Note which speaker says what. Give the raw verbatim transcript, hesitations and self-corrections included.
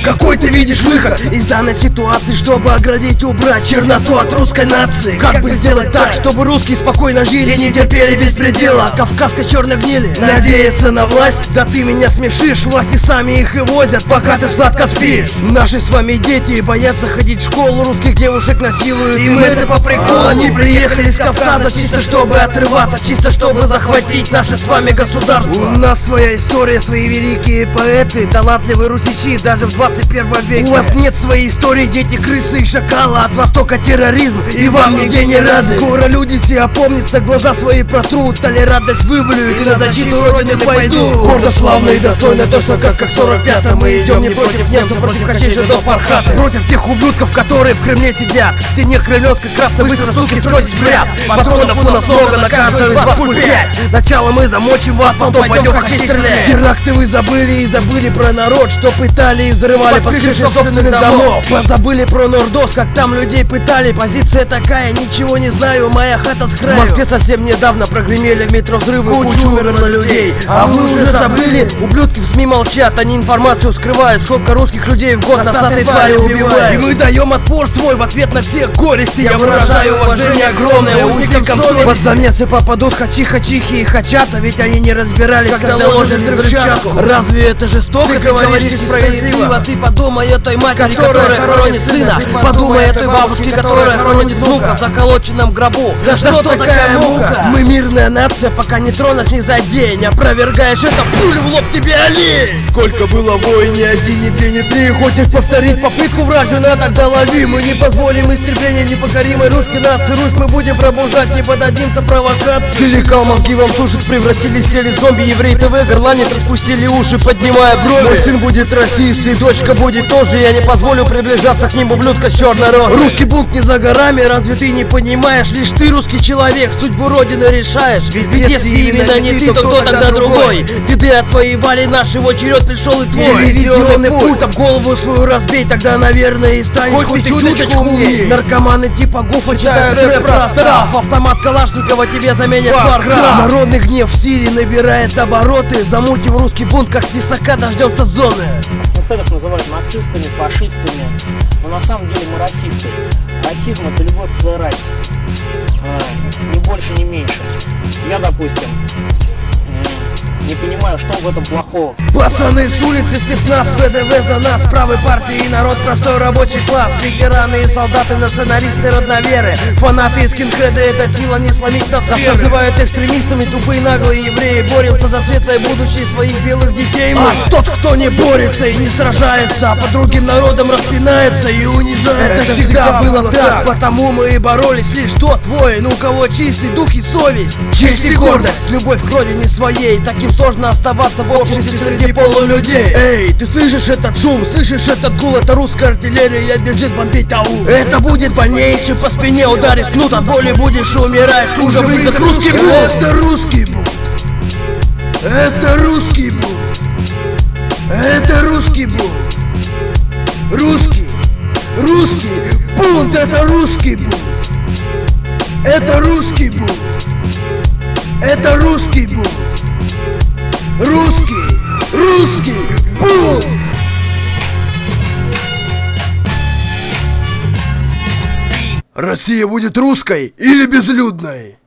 Speaker 1: какой ты видишь выход из данной ситуации, чтобы оградить, убрать черноту от русской нации? Как бы сделать так, чтобы русские спокойно жили и не терпели беспредела кавказской черной гнили? Надеяться на власть? Да ты меня смешишь, власти сами их и возят, пока ты сладко спишь. Наши с вами дети боятся ходить в школу, русских девушек насилуют, и мы это по приколу. Они приехали с Кавказа чисто чтобы отрываться, чисто чтобы захватить наше с вами государство. У нас своя история, свои великие поэты, талантливые русичи даже в двадцать первом веке. У вас нет своей истории, дети крысы и шакала, от востока терроризм, и вам нигде не рады. Скоро люди все опомнятся, глаза свои протрут, толерантность выблюют и на защиту родины пойдут. Гордо, славно и достойно, точно как, как в сорок пятом. Мы идем не против немцев, против хачей, жидов, пархаты, против тех ублюдков, которые в Кремле сидят. К стене кремлевской красной быстро, суки, стройтесь в ряд. Патронов у нас много, на каждого из вас пуль пять. Сначала мы замочим вас, потом пойдем хачей стрелять. Теракты вы забыли и забыли про народ, что пытали и взрывали под крышей собственных домов. Позабыли про Нордос, как там людей пытали. Позиция такая, ничего не знаю, моя хата с краю. В Москве совсем недавно прогремели в метро взрывы, кучу умерло людей. А мы уже забыли, ублюдки в СМИ молчат, они информацию скрывают, сколько русских людей в год носатые твари убивают. И мы даем отпор свой в ответ на всех горести. Я выражаю уважение огромное узникам совести. Под замесы попадут хачи-хачихи и хачата, ведь они не разбирались, когда ложили взрывчатку. Разве это жестоко? Ты говоришь несправедливо. Ты подумай о той матери, которая хоронит сына. Подумай о той бабушке, которая хоронит внука в заколоченном гробу. За что такая мука? Мы мирная нация, пока не тронешь, не за день. Опровергаешь это, пулю в лоб тебе, олень! Сколько было войн, ни один, ни две, ни три. Хочешь повторить попытку вражью, на тогда лови. Мы не позволим истребления непокоримой русской нации. Русь мы будем пробуждать, не подадимся провокации. Телекал мозги вам слушать, превратились в телезомби. Еврей ТВ горланит, распустили уши, поднимая брови. Мой сын будет расист, и дочка будет тоже. Я не позволю приближаться к ним, ублюдка с черной рожей. Русский бунт не за горами, разве ты не понимаешь? Лишь ты, русский человек, судьбу родины решаешь. Ведь, Ведь если именно не ты, то кто тогда другой? Деды отвоевали наш, его черед пришел и твой. Телевизионный пульт, об голову свою разбей, тогда, наверное, и станешь хоть, хоть ты чуточку умней. Наркоманы типа Гуфа читают рэп про страх. Автомат Калашникова тебе заменят Варкрафт. Народный гнев в Сирии набирает обороты. Замутим русский бунт, как тесака, дождемся зоны.
Speaker 2: Скинхедов называют нацистами, фашистами, но на самом деле мы расисты. Расизм — это любовь к своей расе, ни больше, ни меньше. Я, допустим, не понимаю, что в этом плохого.
Speaker 1: Пацаны с улицы, спецназ, ВДВ за нас, правой партии и народ, простой рабочий класс. Ветераны и солдаты, националисты, родноверы, фанаты и скинхеды, это сила не сломить нас. Нас называют экстремистами, тупые наглые евреи. Боремся за светлое будущее своих белых детей. А тот, кто не борется и не сражается, а по другим народам распинается и унижает. Это всегда было так, потому мы и боролись. Лишь тот воин, у кого чистый дух и совесть, честь и гордость, любовь к родине своей. Таким сложно оставаться в обществе среди полулюдей. Эй, ты слышишь этот шум, слышишь этот гул? Это русская артиллерия бежит бомбить аул. Это будет больнее, чем по спине ударит кнут. От боли будешь умирать, хуже выйдет русский бунт. Это русский бунт. Это русский бунт. Это русский бунт. Русский. Русский бунт. Это русский бунт. Это русский бунт. Это русский бунт. Русский, русский бунт! Россия будет русской или безлюдной?